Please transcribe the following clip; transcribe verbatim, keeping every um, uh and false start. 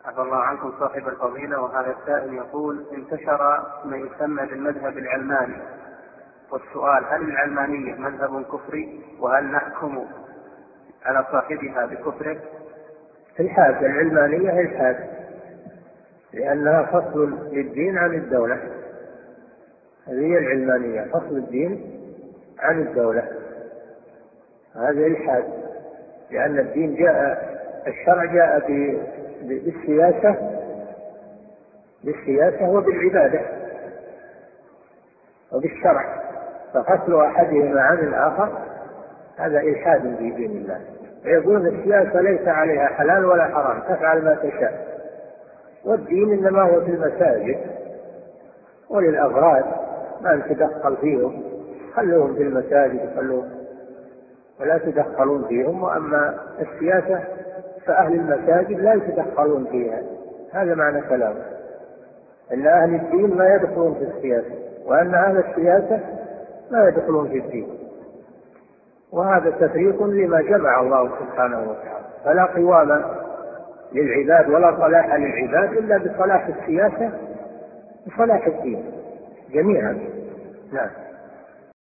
عفى الله عنكم صاحب الفضيلة. وهذا السائل يقول: انتشر ما يسمى بالمذهب العلماني، والسؤال: هل العلمانية مذهب كفري؟ وهل نحكم على صاحبها بكفره؟ الحاد، العلمانية الحاد، لأنها فصل للدين عن الدولة. هذه العلمانية، فصل الدين عن الدولة، هذا الحاد، لأن الدين جاء، الشرع جاء بالسياسة بالسياسة وبالعبادة وبالشرع، ففصل أحدهما عن الآخر هذا إلحاد في دين الله. يقولون السياسة ليس عليها حلال ولا حرام، تفعل ما تشاء، والدين إنما هو في المساجد وللأفراد، ما نتدخل فيهم، خلوهم في المساجد خلوهم ولا تدخلون فيهم، وأما السياسة فأهل المساجد لا يتدخلون فيها. هذا معنى كلامه، أن أهل الدين ما يدخلون في السياسة، وأن أهل السياسة ما يدخلون في الدين، وهذا تفريق لما جمع الله سبحانه وتعالى. فلا قوام للعباد ولا صلاح للعباد إلا بصلاح السياسة وصلاح الدين جميعا. نعم.